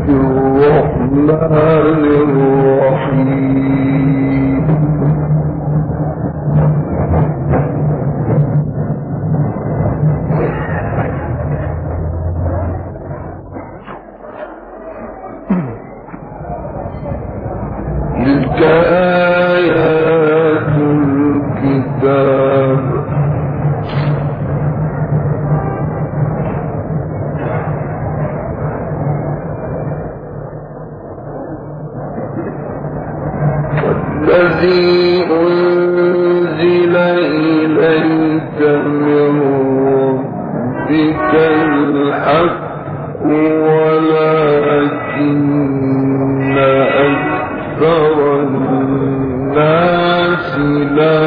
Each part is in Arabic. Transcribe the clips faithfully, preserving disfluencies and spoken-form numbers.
الرحمن الرحيم تلك آيات الكتاب والذي أنزل إليك من ربك الحق ولكن أكثر الناس لا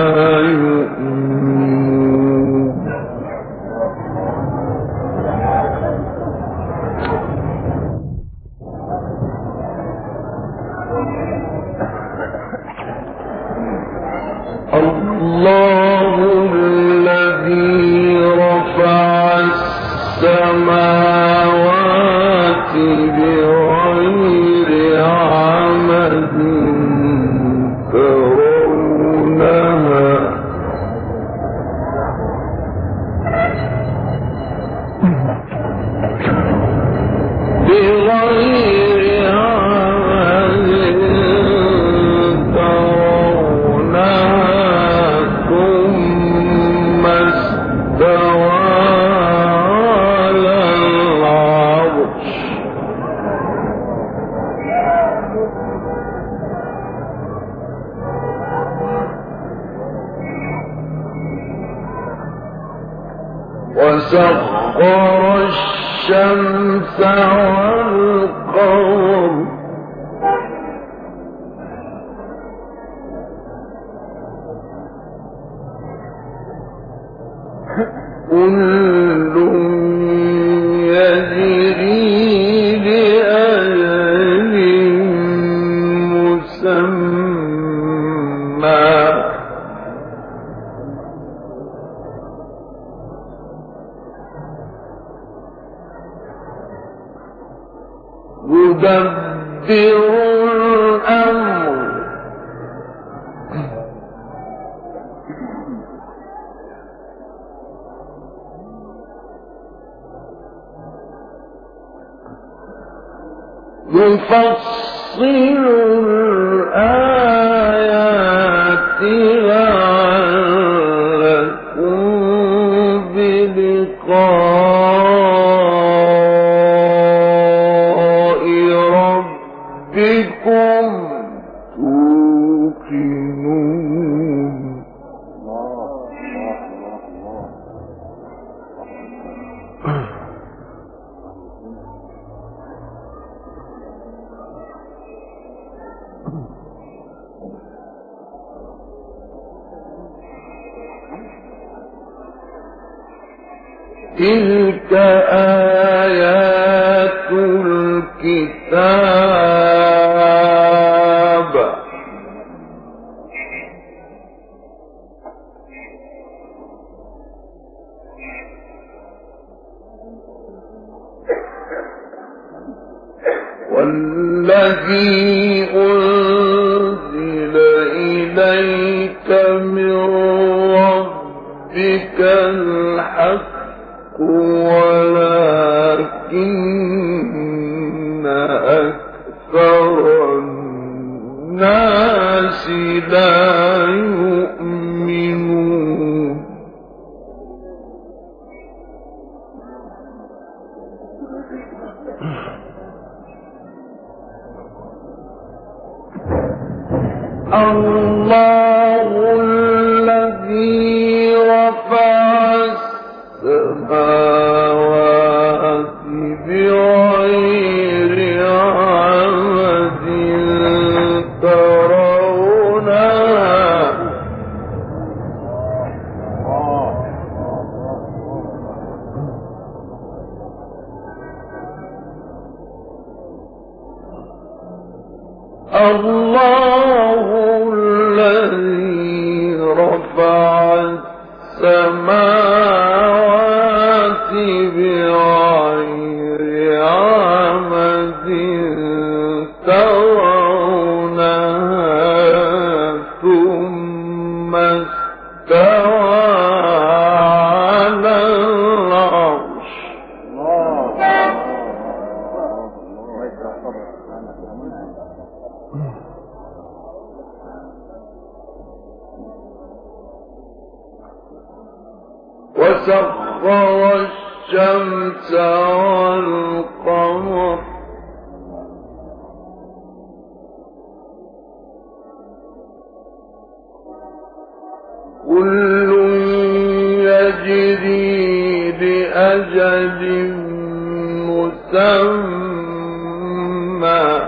يؤمنون الله الذي رفع السماوات بغير عمد ترونها بغير عمد ترونها ثم استوى على العرش وسخر الشمس والقمر كل يجري لأجل مسمى يدبر الأمر يفصل الآيات لعلكم بلقاء ربكم توقنون تلك آيات الكتاب والذي أنزل إليك من ربك الحق ولكن أكثر الناس لا يؤمنون الله الذي رفع السماوات بغير عمد ترونها الله الذي رفع السماوات بغير عمد وسخر الشمس والقمر كل يجري لأجل مسمى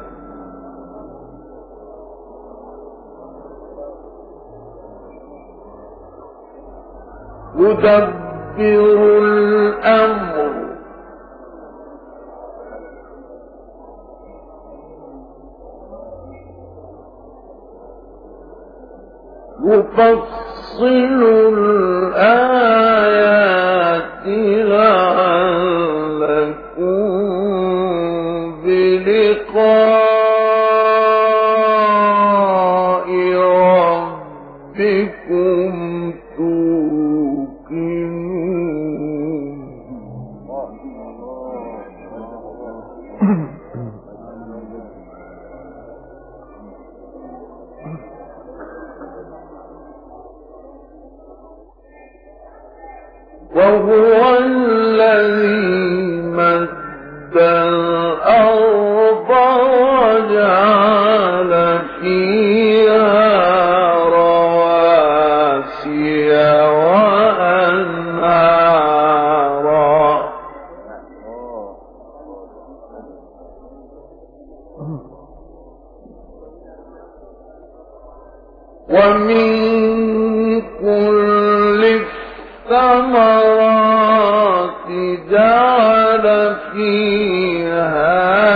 يدبر الأمر يفصل الآيات لعلكم بلقاء ربكم توقنون. وهو الذي مد الأرض وجعل فيها رواسي وأنهارا ومن كل الثمرات جعل فيها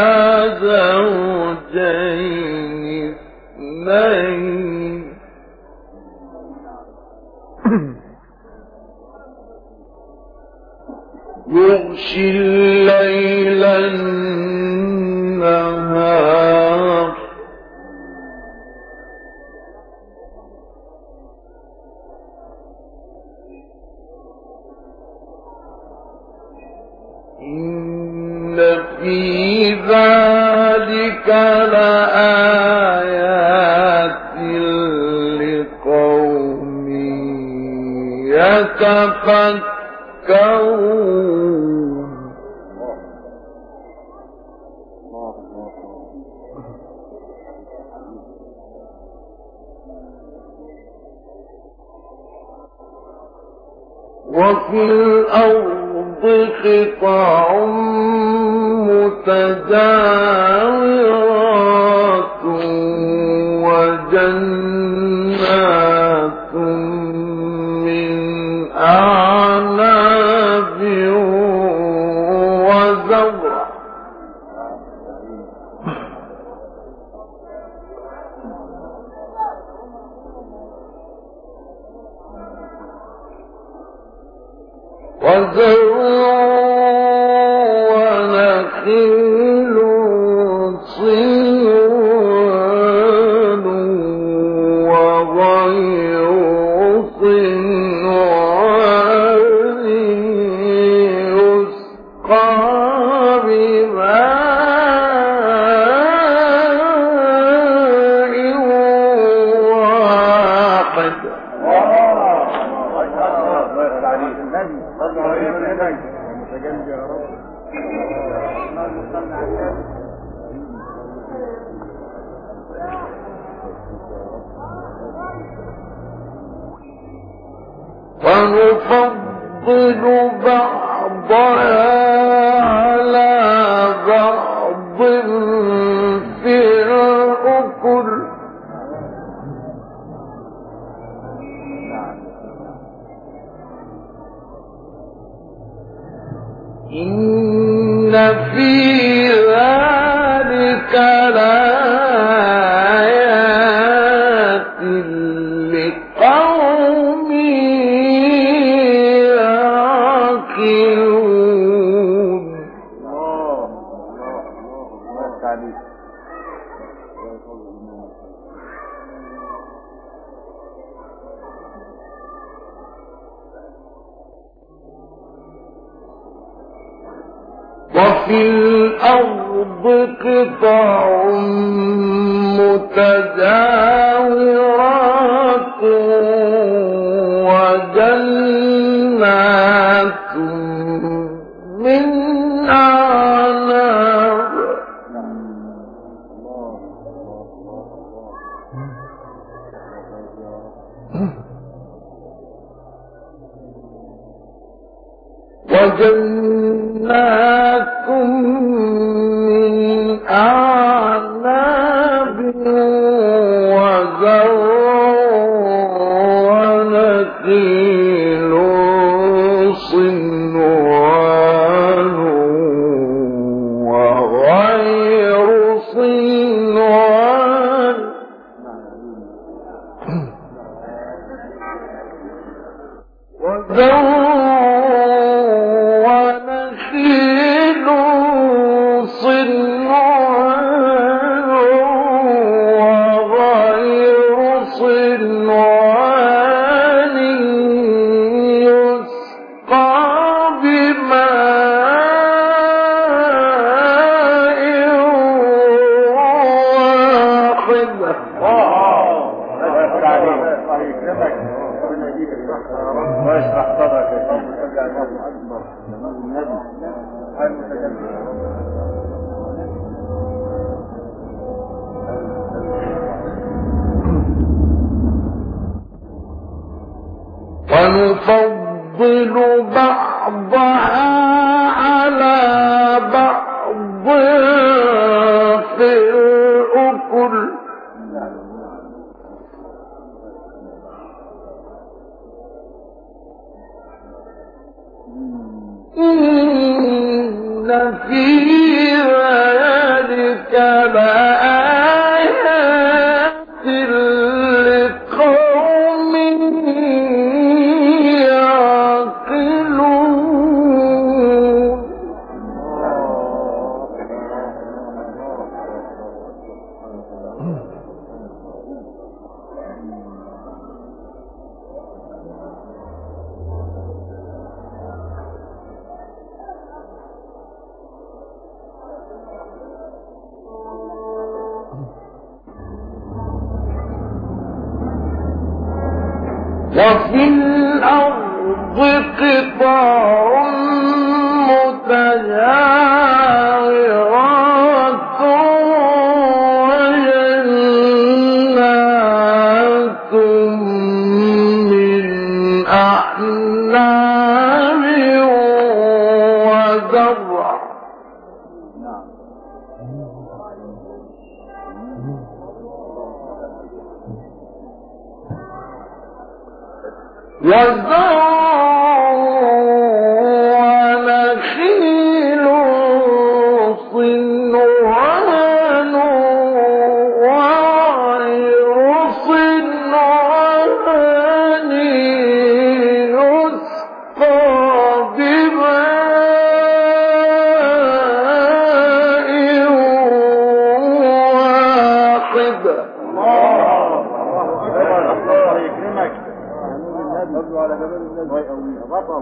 زوجين اثنين يغشي الليل النهار إن في ذلك لآيات لقوم يتفكرون. وفي الأرض قطع متجاورات وجنات من أعناب وزرع وزرع ونخيل صنوان وغير صنوان يسقى بماء واحد. ونفضل بعضها على بعض في الأكل إن في ذلك لآيات لقوم يعقلون. وفي الأرض قطع متجاورات وجنات من أعناب وجنات من أعناب وزرع ونخيل صنوان وغير صنوان وزرع ونفضل بعضها على بعض في الأكل إن في ذلك لآيات لقوم يعقلون وفي الأرض قطع متجاورات وجنات من أعناب وزرع وزرع ونخيل صنوان وغير صنوان يسقى بماء واحد على جبل النبي بطل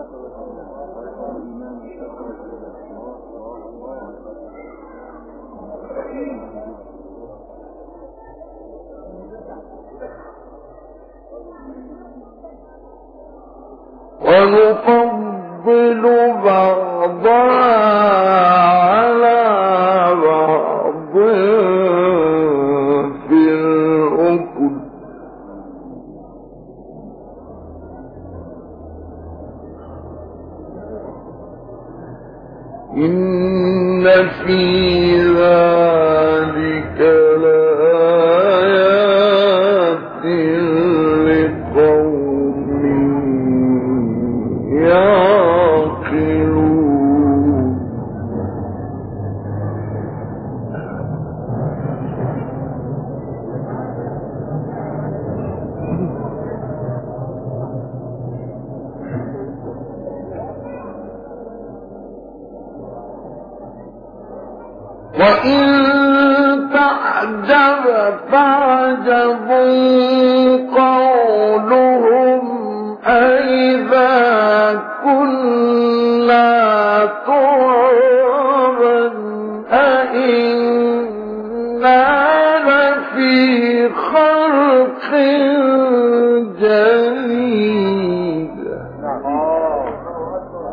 ونفضل بعضها على بعض في الأكل إن في ذلك لآيات لقوم يعقلون وإن تعجب فعجب قولهم أئذا كنا ترابا أئنا لفي خلق جديد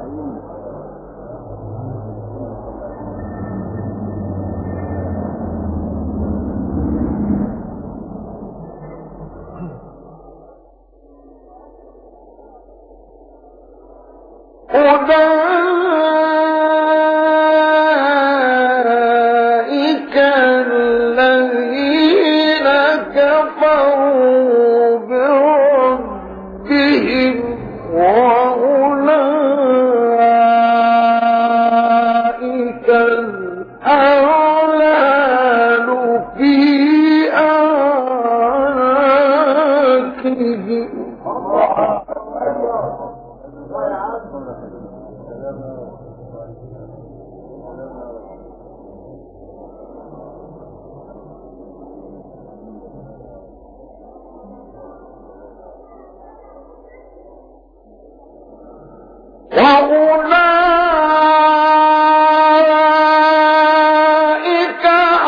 وأولئك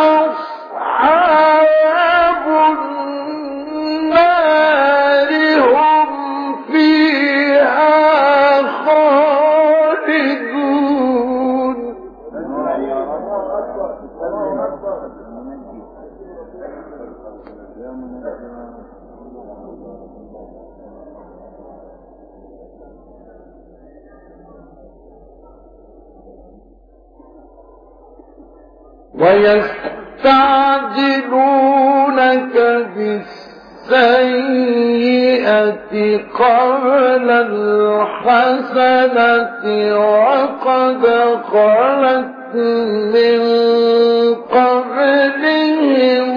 أصحاب النار هم فيها خالدون. ويستعجلونك بالسيئة قبل الحسنة وقد خلت من قبلهم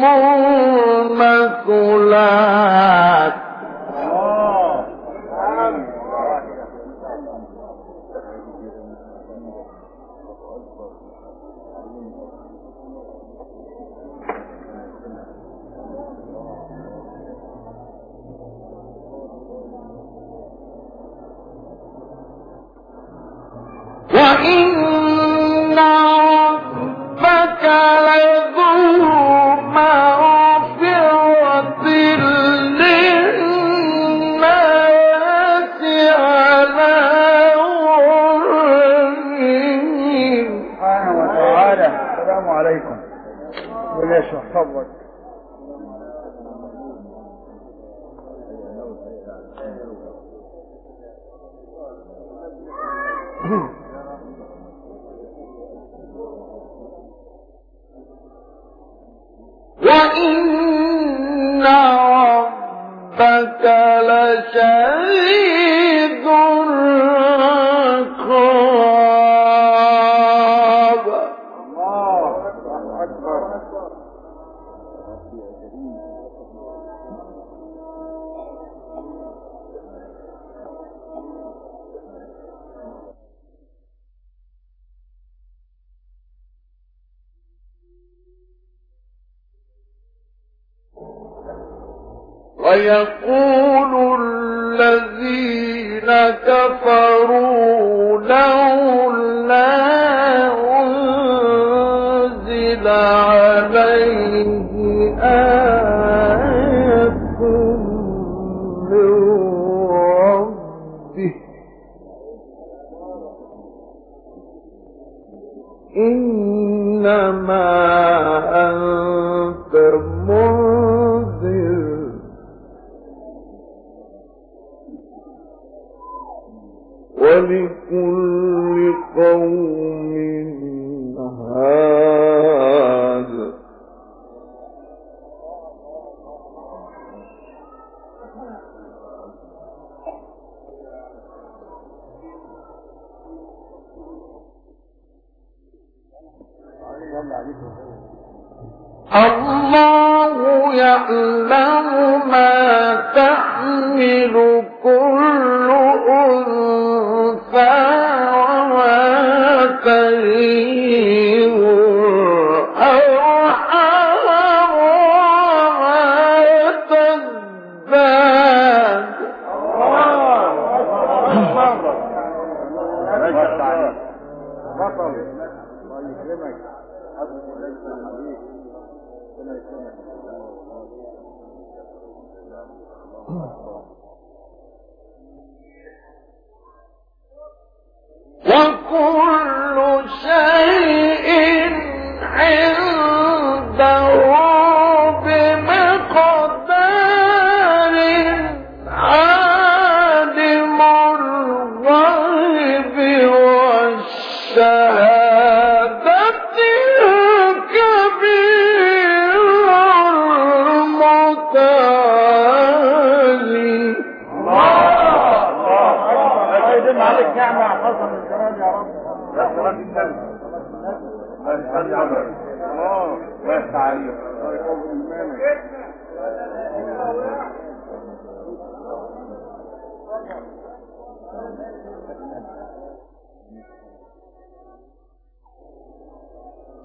المثلات وإن ربك لذو مغفرة للناس على ظلمهم. سبحانه وتعالى. السلام عليكم. وليش صبرك. وإن ربك لشديد العقاب. الله أكبر. ويقول الذين كفروا لولا أنزل عليه آية من ربه إنما أنت منذر ولكل قوم هاد. الله يعلم ما تحمل كل أنثى وما تغيظ الأرحام وما تزداد. وكل شيء عنده بمقدار عالم الغيب والشهادة الكبير المتعالي. عليك نعمة حصل الكلام يا رب. يا صلاة النبي. الله بس عليك.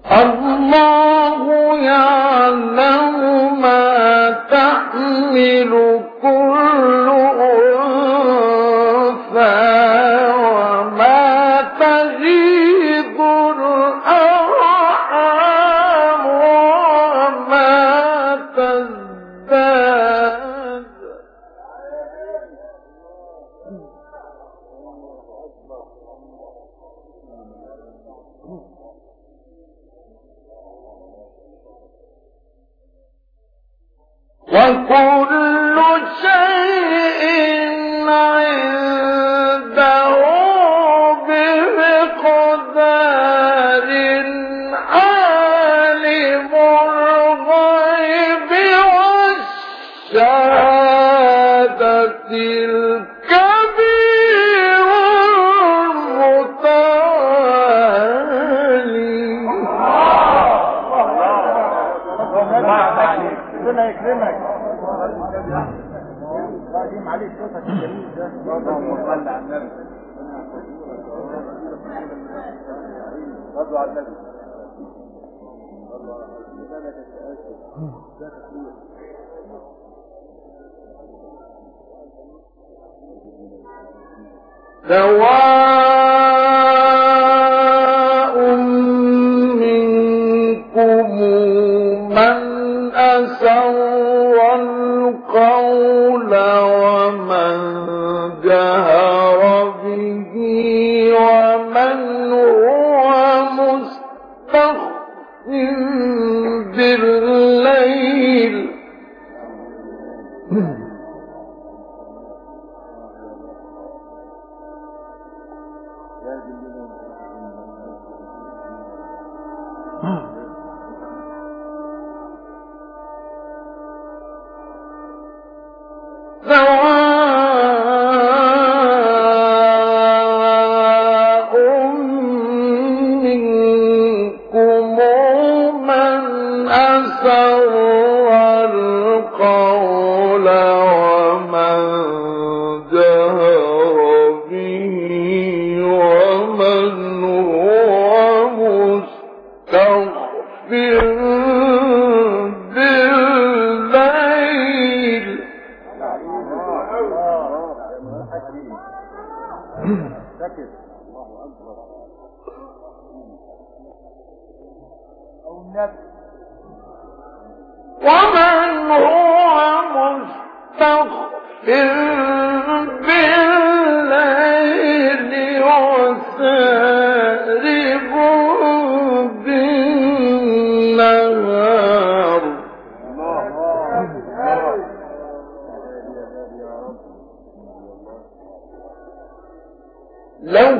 الله يعلم ما تحمل كل أنثى وما تغيض الأرحام وما تزداد وكل شيء عنده بمقدار عالم الغيب والشهادة الكبير المتعالي. ربنا يكرمك. قايم عليك صوتك الجميل ده. اللهم صل على النبي. صلوا على النبي. سواء منكم من أسر القول ومن جهر به ومن هو مستخف بالليل. سواء منكم من أسر القول ومن جهر به ومن هو مستخف بالليل. ومن هو مستخف بالليل وسارب بالنهار. له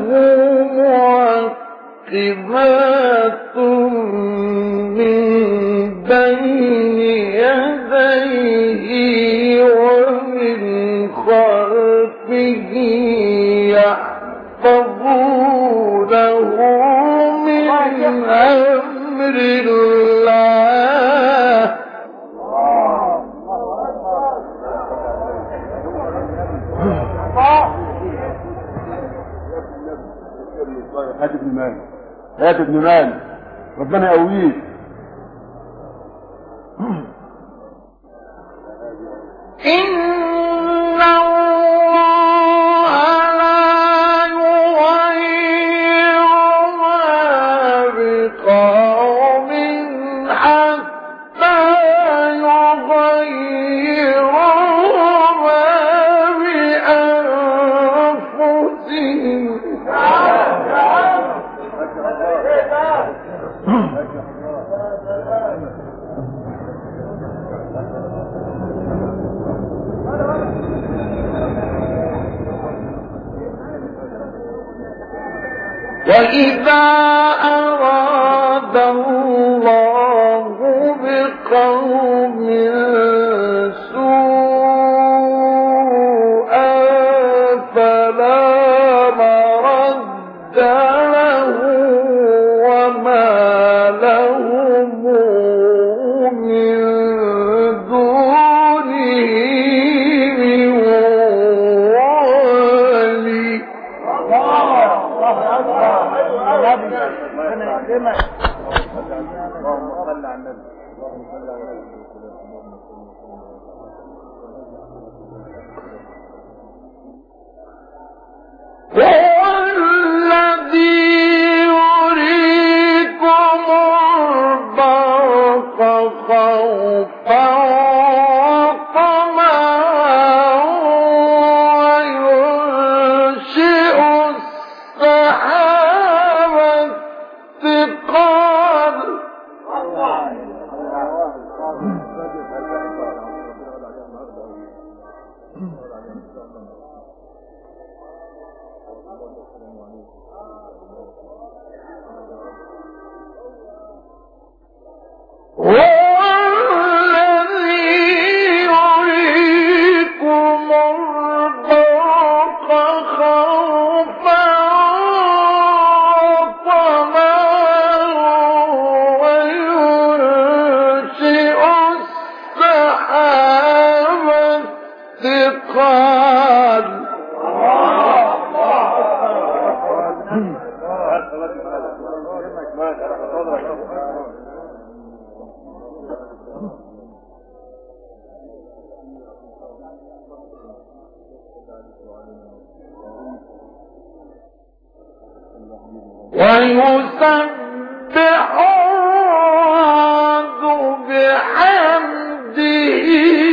معقبات من بين يديه ومن خلفه يحفظونه من أمر الله. هات ابن مال هات ابن مال ربنا يقويك. إن الله لا يغير ما بقوم حتى يغيروا ما بأنفسهم. وإذا أراد الله بقوم سوءا فلا مرد له وما لهم من دونه من ولي. الله أكبر. ربنا يكرمك. اللهم صل على النبي. اللهم صل على النبي. هو الذي يريكم البرق خوفا وطمعا وينشئ السحاب الثقال. هو الذي يريكم البرق خوفا وطمعا وينشئ السحاب الثقال. ويسبح الرعد بحمده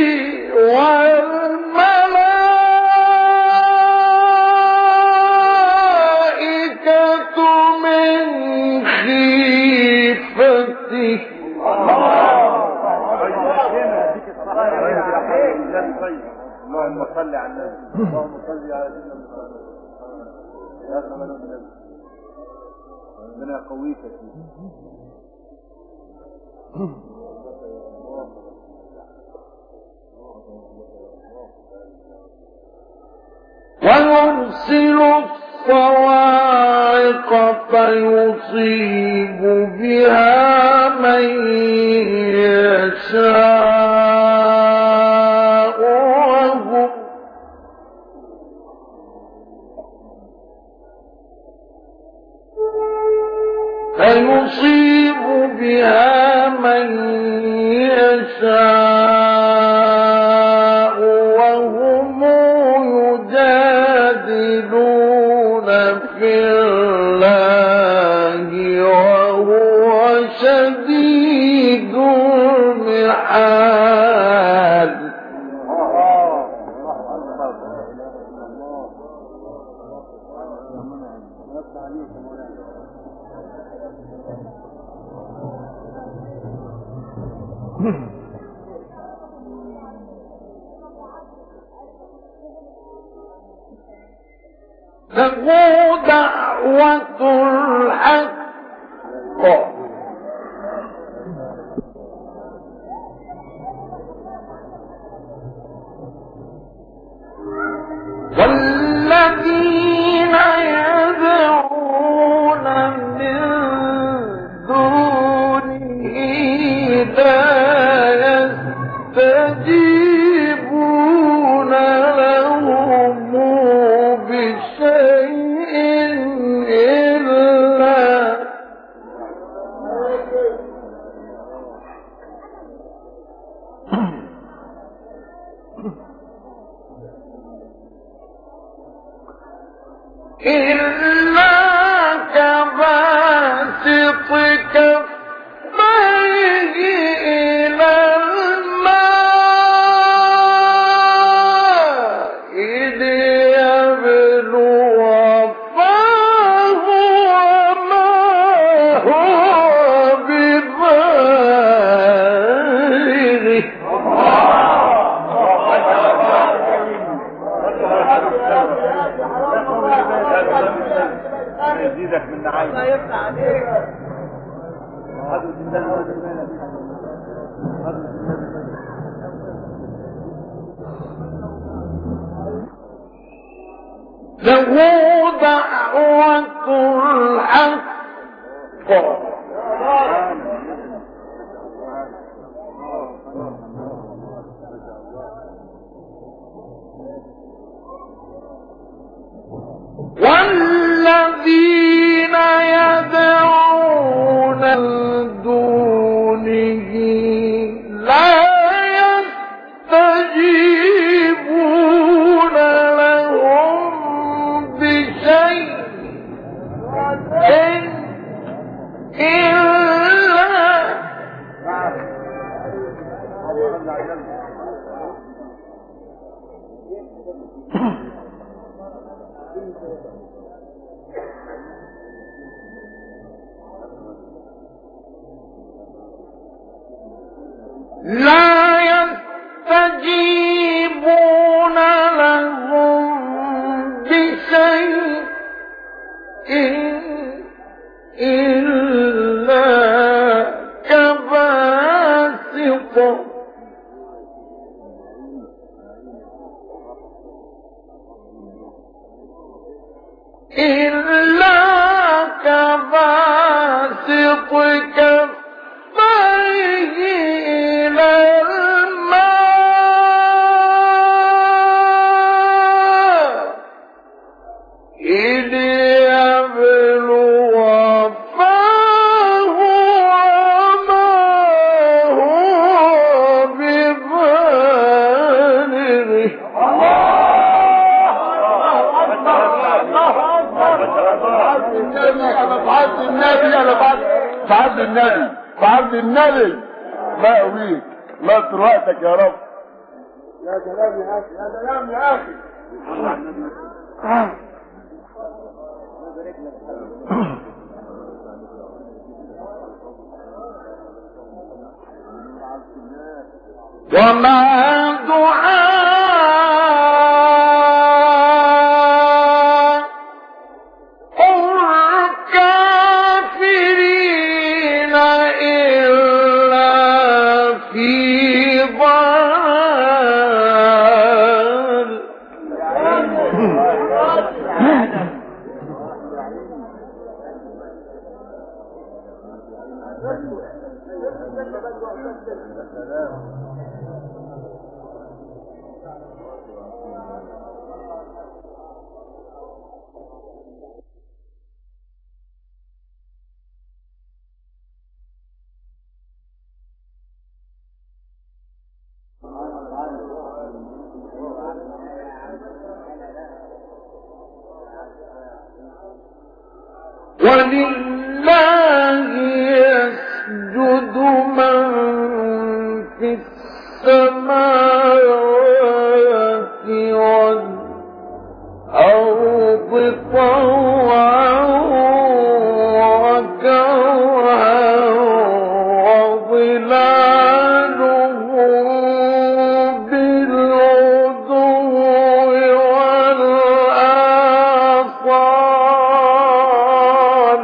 والملائكة من خيفته. اللهم صل على النبي. اللهم صل على سيدنا محمد. ربنا يقويك يا سيدي. ويرسل الصواعق فيصيب بها من يشاء وهم فيصيب بها من يشاء وهم يجادلون في الله وهو شديد المحال. له دعوة الحق والذين يدعون من دونه لا يستجيبون لهم بشيء إلا إلا كباسط كفيه إلى الماء ليبلغ فاه وما هو ببالغه. يزيدك من نعيم. الله يفتح عليك. له دعوة الحق والذين يدعون من دونه لا يستجيبون لهم بشيء إلا كباسط إلا كباسط كفيه إلى الماء ليبلغ فاه وما هو ببالغه. بعد النبي انا بعد بعد النبي بعد النبي ما يقويك لا تروقتك يا رب. يا سلام يا اخي، يا سلام يا اخي. وما دعاء الكافرين إلا في ضلال. ولله يسجد من في السماوات والأرض طوعا وكرها وظلالهم بالغدو والآصال.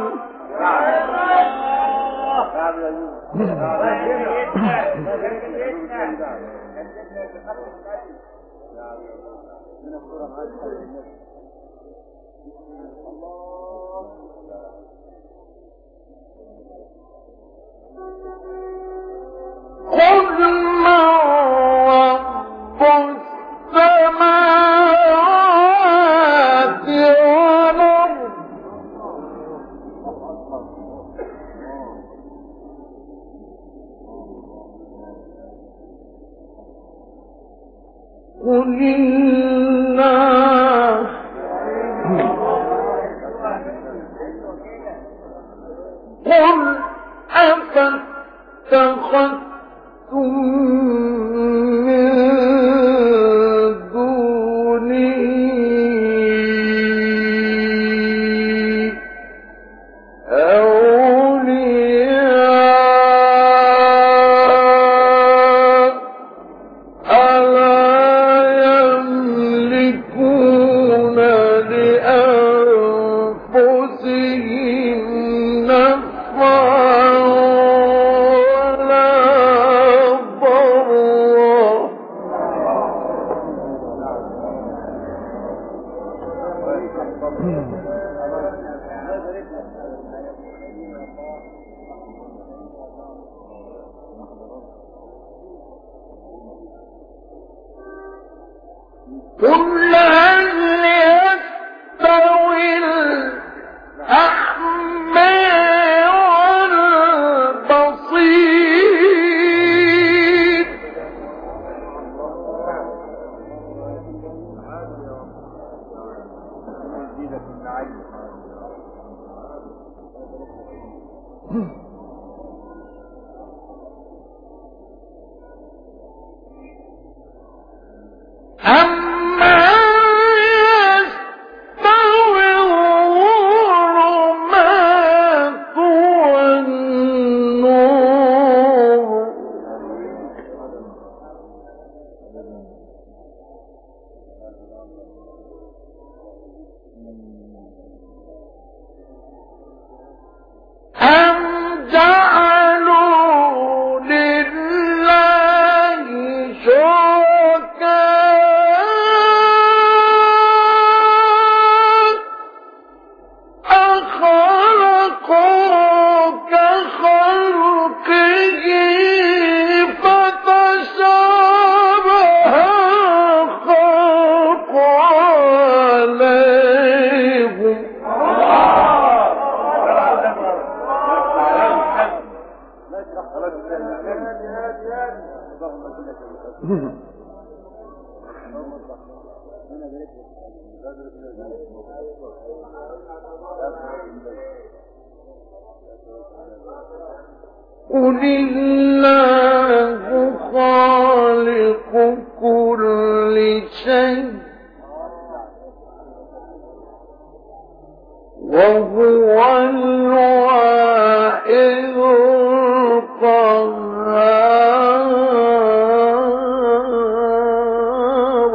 قل من رب السماوات والأرض قل الله قل أفاتخذتم من دونه أولياء ألا يملكون لأنفسهم نفعا ولا ضرا. قل هل يستوي الأعمى والبصير قل الله خالق كل شيء وهو الواحد القهار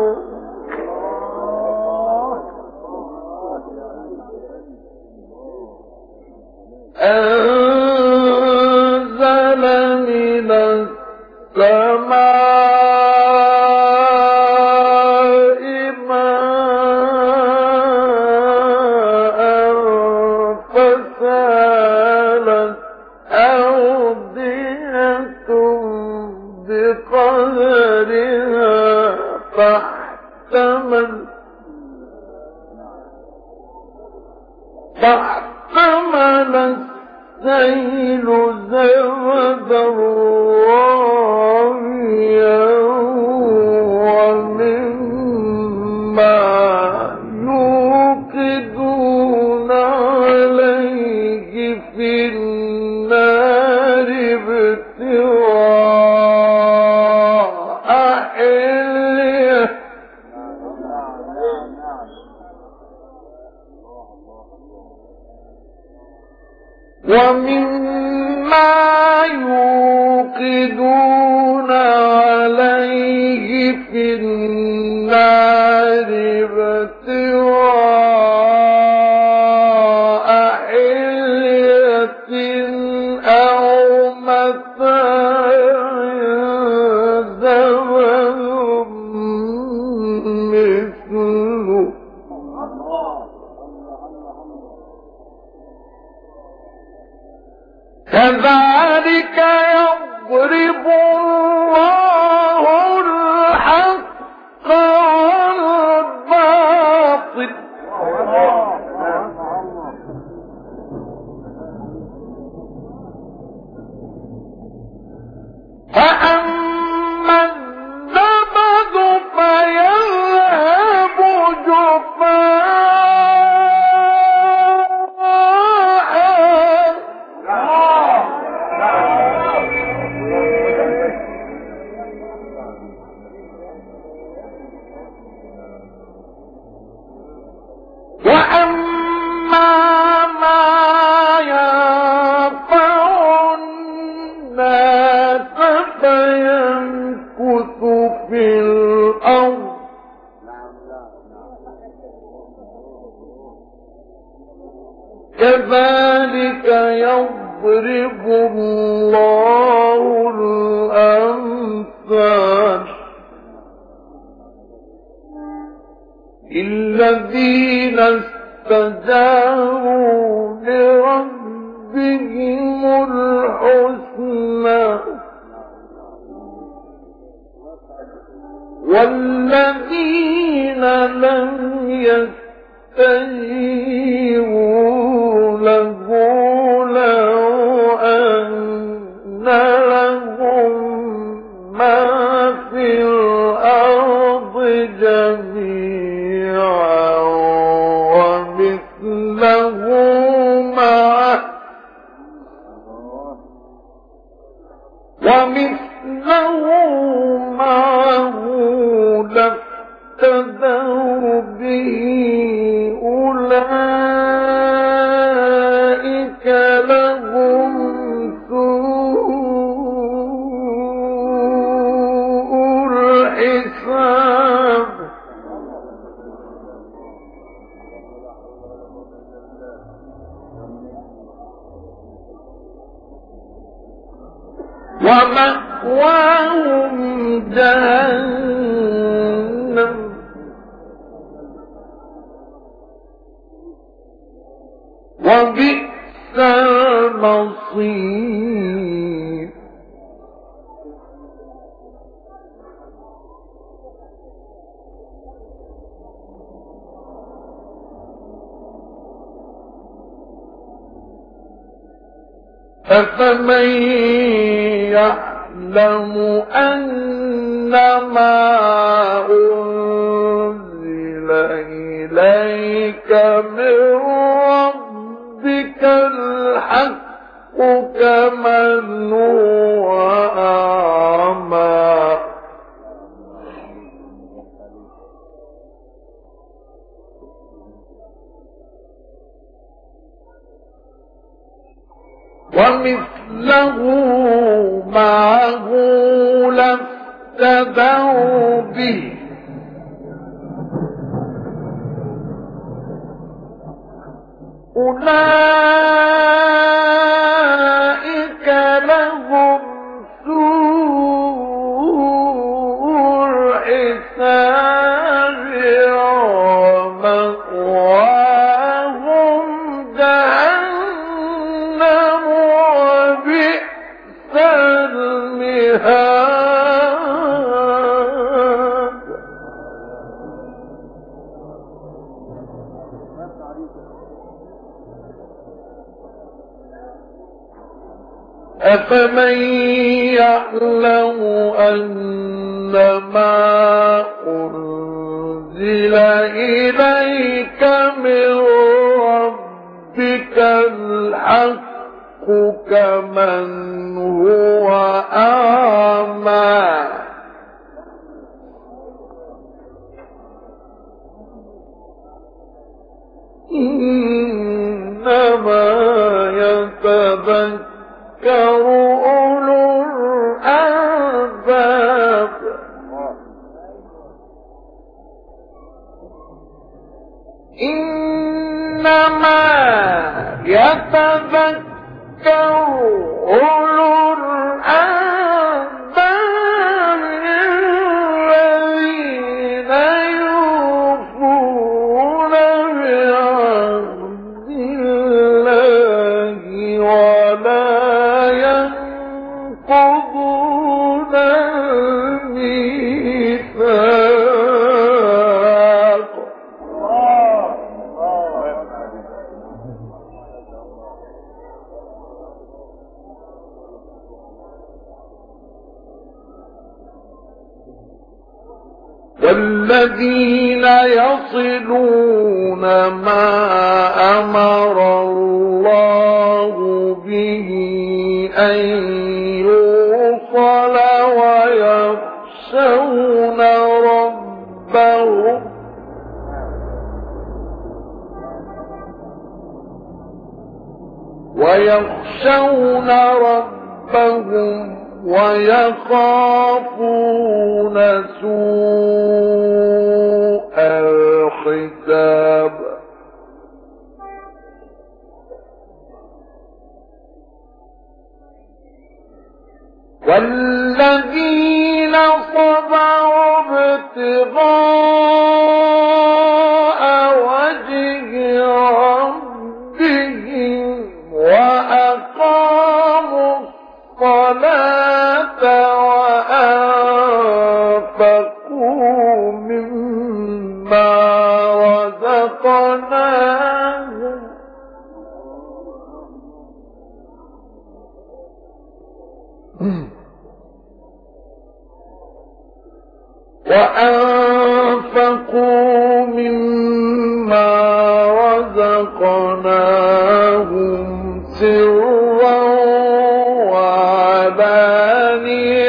أنزل من السماء ماء فسالت أودية بقدرها فاحتمل فاحتمل السيل زبدا رابيا ومما يوقدون عليه في النار ابتغاء حليه ومما يوقدون عليه في النار ابتغاء حلية أو متاع زبد مثله كذلك يضرب الله الحق والباطل فأما الزبد فيذهب وأما ما ينفع الناس فيمكث في الأرض كذلك يضرب الله الأمثال الذين استجابوا لربهم الحسنى والذين لم يستجيبوا له لو أن لهم ما في الأرض جميعا ومثله معه ومثله معه لافتدوا به أولئك لهم سوء الحساب ومأواهم جهنم وبئس المصير أفمن يعلم أنما أنزل إليك من ربك الحق كمن هو أعمى ومثله معه لافتدوا به أولئك لهم سوء الحساب ومأواهم جهنم وبئس المهاد أفمن يعلم أنما أنزل إليك من ربك الحق كمن هو أعمى إنما يتذكر أولو الألباب إنما يتذكر أولو الألباب الذين يوفون بعهد الله ولا ينقضون الميثاق والذين يصلون ما أمر الله به أن يوصل ويخشون ربهم ويخشون ربهم ويخافون سوء الحساب والذين صبروا ابتغاء وجه ربهم وأقاموا الصلاة وأنفقوا مما رزقناهم وأنفقوا مما رزقناهم سرا وعلانية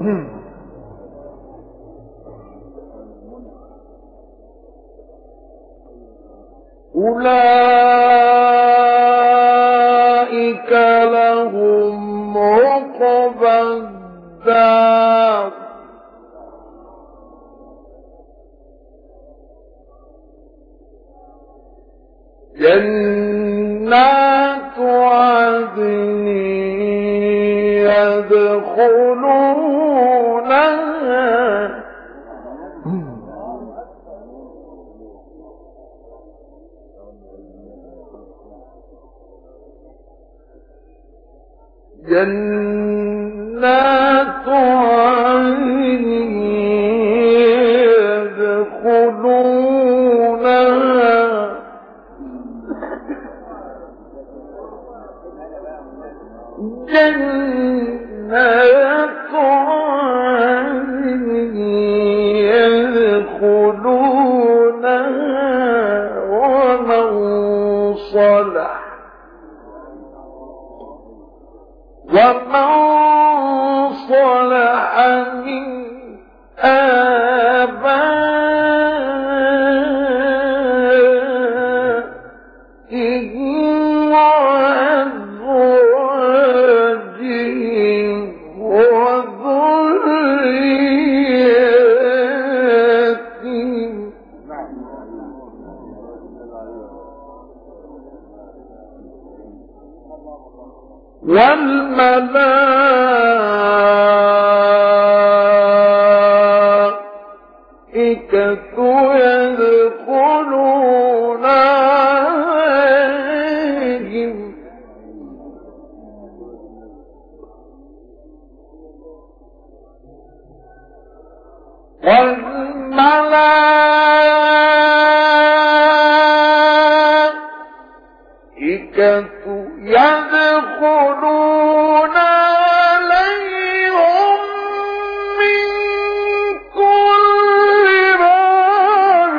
أولئك لهم عقبى الدار جنات عدن يدخلونها جنات عدن يدخلونها جنات عدن يدخلونها ومن صلح ومن صلح من آبائهم وأزواجهم وذرياتهم والملائكة يدخلون عليهم والملائكة يدخلون عليهم من كل باب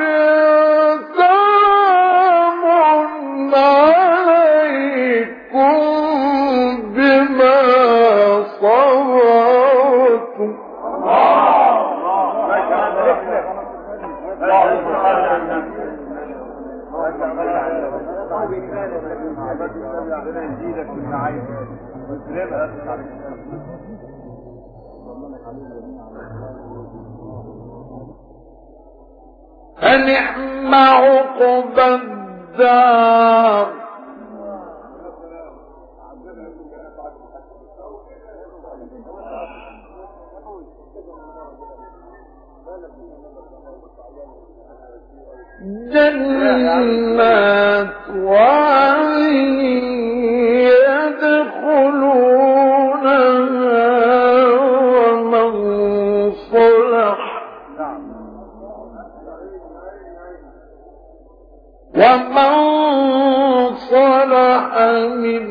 سلام عليكم بما صبرتم فنعم عقبى الدار جنات وعين يدخلونها ومن صلح ومن صلح من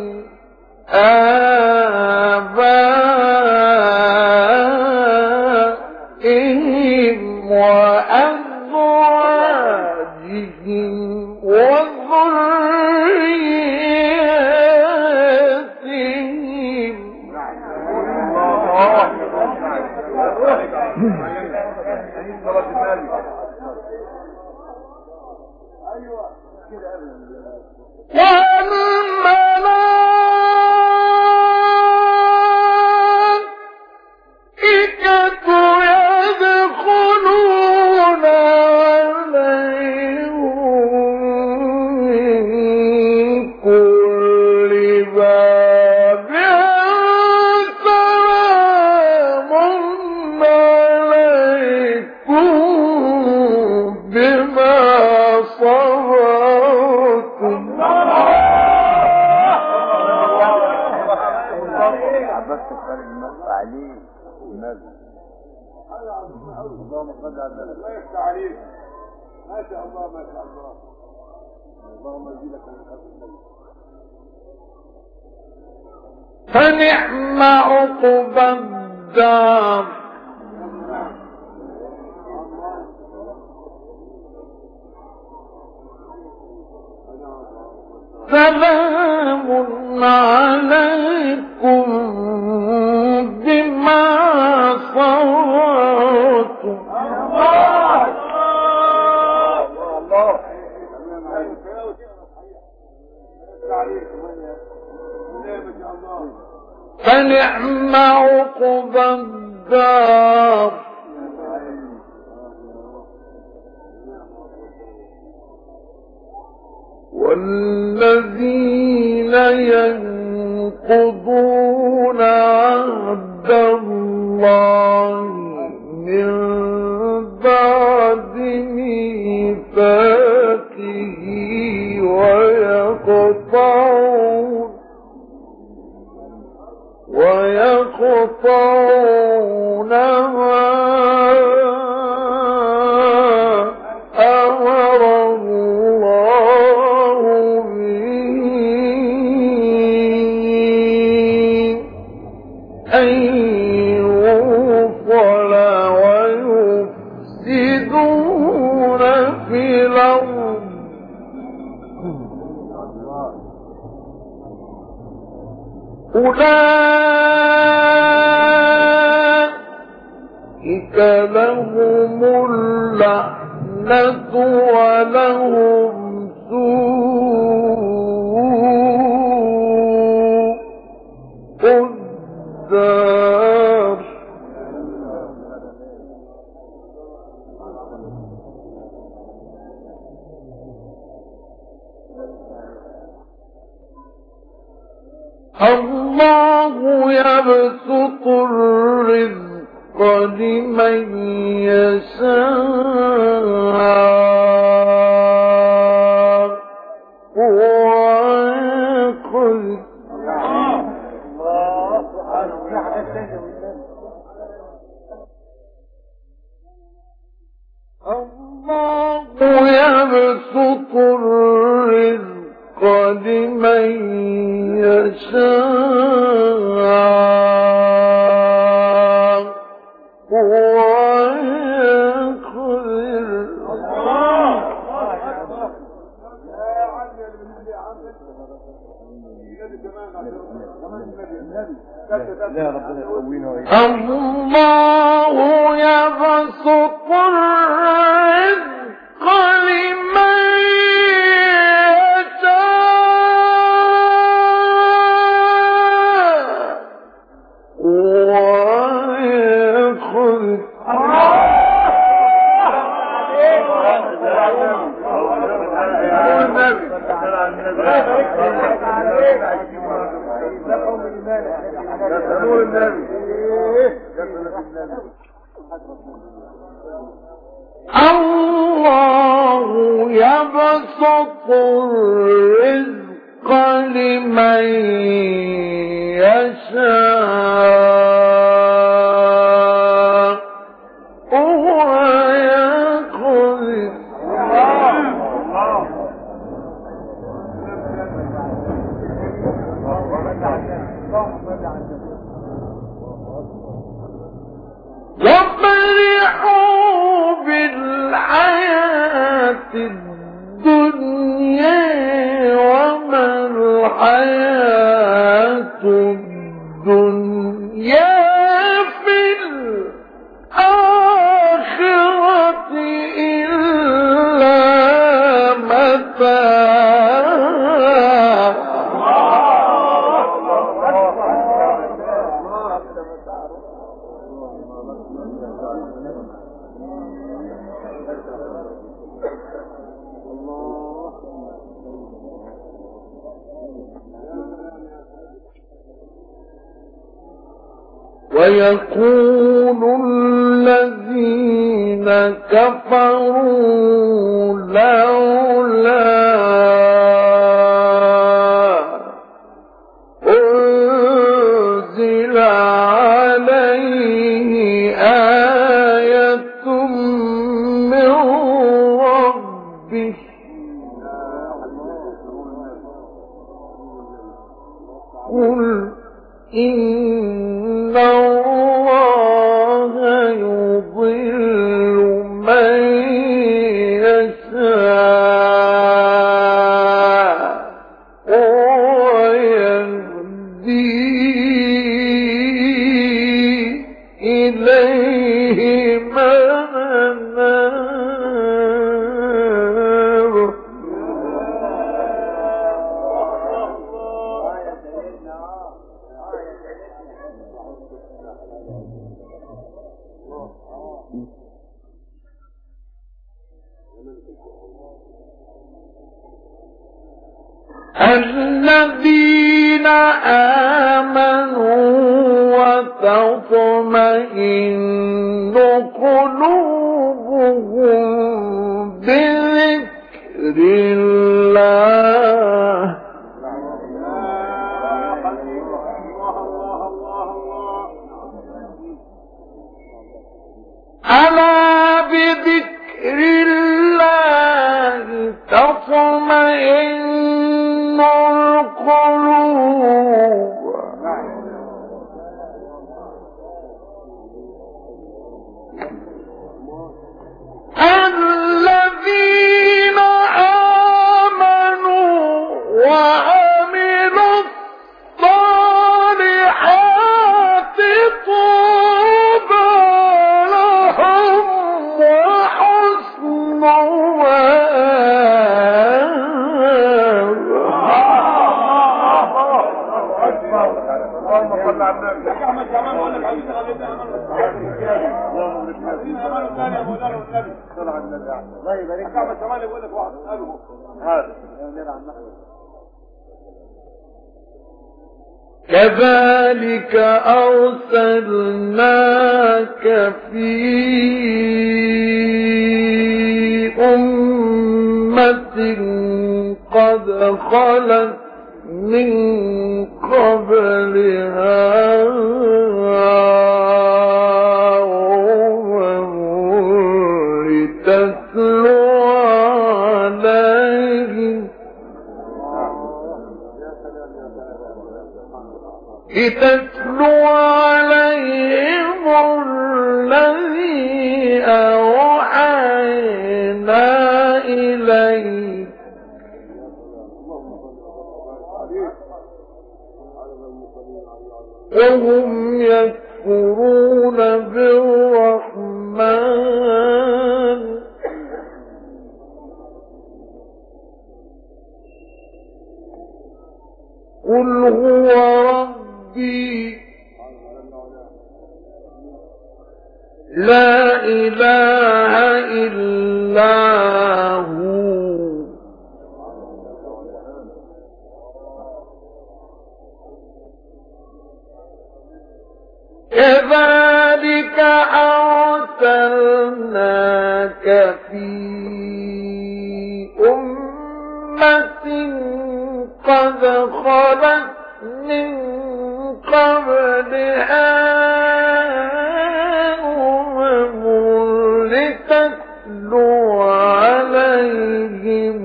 آبائهم وأزواجهم وذرياتهم والملائكة يدخلون عليهم من كل باب سلام عليكم بما صبرتم اللهم صل على النبي. الله يفتح عليك. ما شاء الله ما شاء الله. اللهم زدك من خير. فنعم عقبى الدار سلام عليكم بما صبرتم فنعم عقبى الدار. والذين ينقضون عهد الله من بعد ميثاقه ويقطعون ويقطعون ما أمر الله به أن يوصل ويفسدون في الأرض أولئك لهم اللعنة ولهم سوء الدار. الله يبسط الرزق لمن يشاء ويقدر. الله يبسط الرزق لمن يشاء ويقدر. الله يبسط الرزق لمن الله يبسط الرزق لمن يشاء ويقدر. وفرحوا بالحياة الدنيا وما الحياة الدنيا في الآخرة إلا متاع. ويقول الذين كفروا لولا أنزل عليه آية من ربه قل إن الله يضل من يشاء ويهدي إليه من أناب. الذين آمنوا وتطمئن قلوبهم بذكر الله ألا بذكر الله تطمئن القلوب الذين آمنوا وعملوا الصالحات طوبى لهم وحسن كذلك أرسلناك في أمة قد خلت من قبلها أمم لتتلو عليهم لتتلو عليهم الذي أوحينا إليك وهم يكفرون بالرحمن قل هو ربي لا إله إلا هو كذلك أرسلناك في أمة قد خلت من قبلها أمم لتتلو عليهم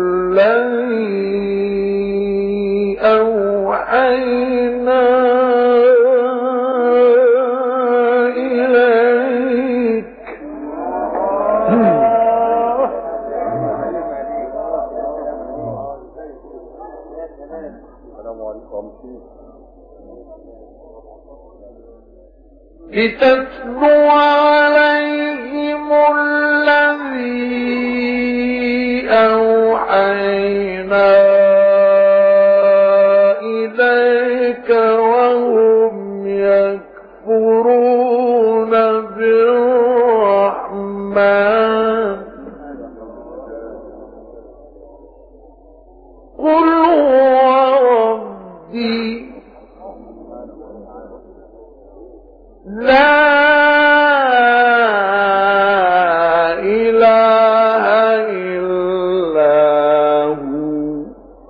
الذي أوحينا لتتلو عليهم الذي أوحينا إليك وهم يكفرون بالرحمن قل هو ربي لا إله إلا هو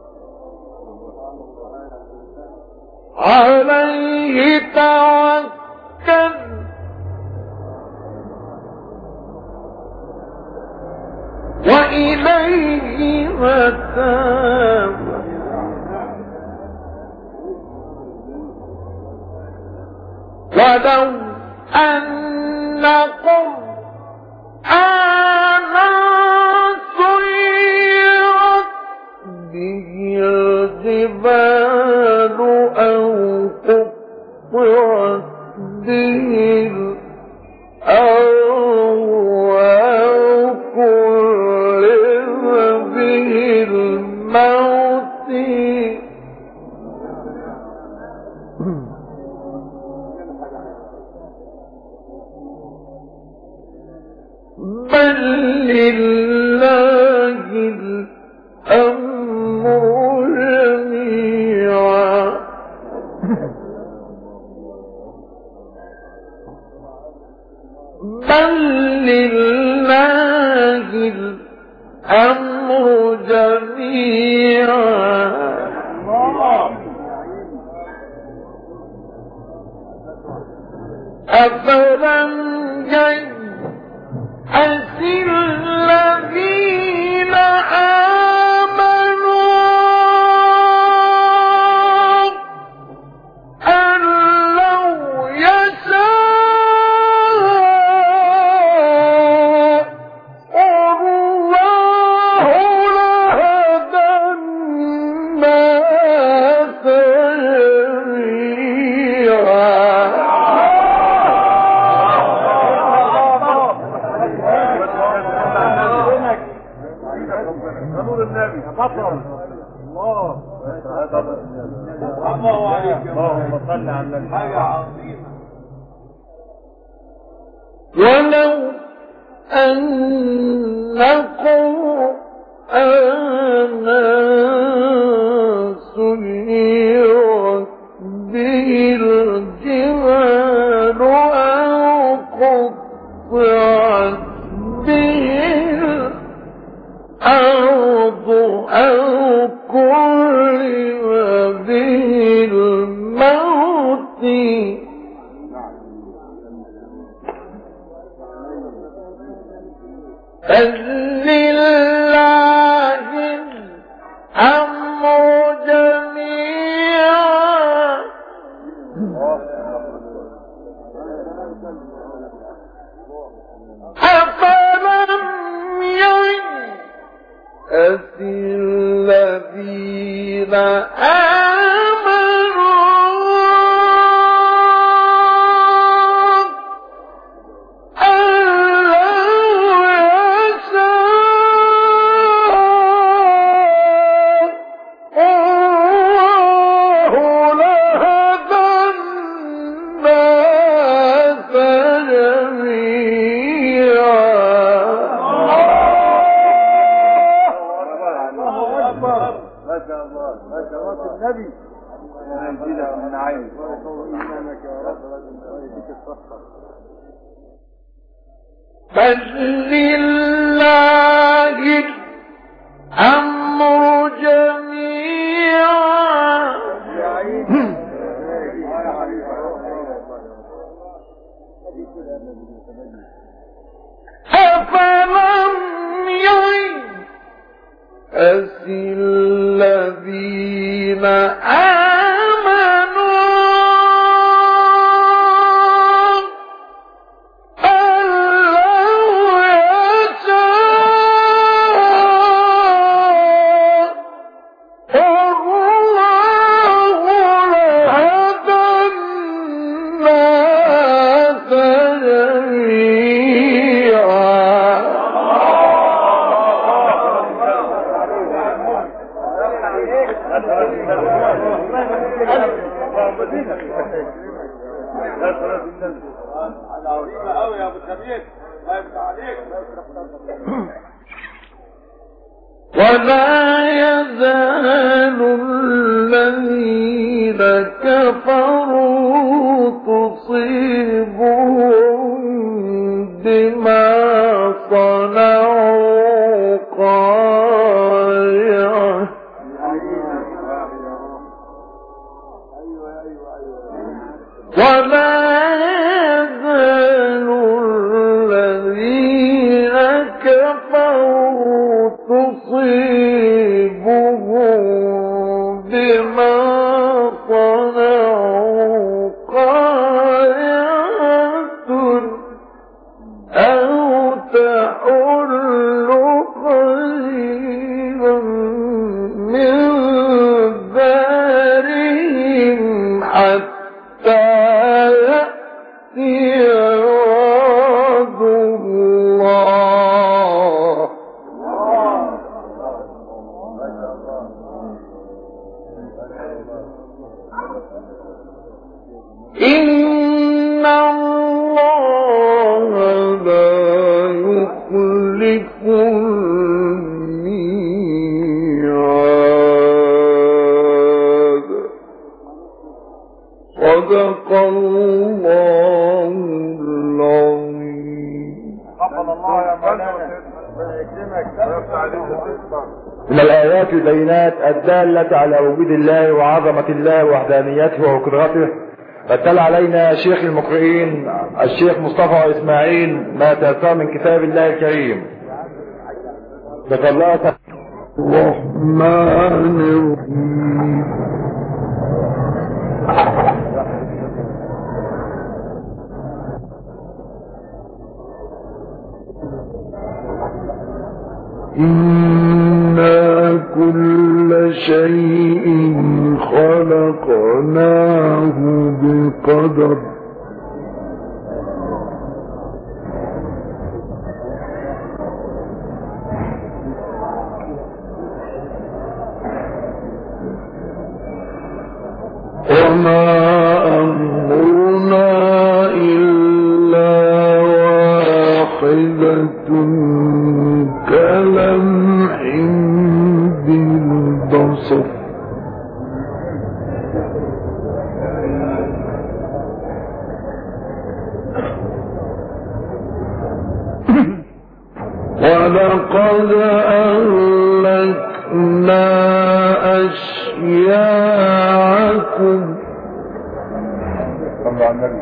عليه توكل وإليه متاب ولو أن قرآنا سيرت به الجبال أو قطعت به الأرض أو كلم به الموت بل لله الأمر جميعا بل لله الأمر جميعا أفلم ييأس الذين آمنوا أن لو يشاء الله لهدى الناس نور النبي بطل الله الله عليك اللهم صل على النبي حاجه عظيمه ولو أن قرآنا سيرت به الجبال أو قطعت به الأرض أو كلم به الموت فلله الأمر جميعا أفلم ييأس الذين آمنوا النبي ينزلك من عينك إيمانك يا رب ويديك الصحة بل لله الأمر جميعا أفلم ييأس الذين آمنوا أن لو يشاء الله لهدى الناس جميعا عظيمة قوي يا ابو سمير الله يفتح عليك ولا يزال الذين كفروا تصيبهم بما صنعوا قارعة ولا يزال الذين كفروا تصيبهم بما صنعوا قارعة أو تحل قريبا من دارهم حتى يأتي وعد الله إن الله لا يخلف الميعاد. صدق الله العظيم. قبل الله يا مولانا. من الآيات البينات الدالة على وجود الله وعظمة الله ووحدانيته وقدرته، فتل علينا شيخ المقرئين الشيخ مصطفى إسماعيل ما تيسر من كتاب الله الكريم. تقلات الرحمن الرحيم. إنا كل شيء خلقناه بقدر. وما أمرنا إلا واحدة كلمح بالبصر. ولقد أهلكنا أشياعكم صلى على النبي.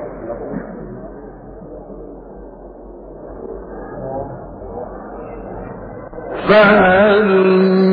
فهل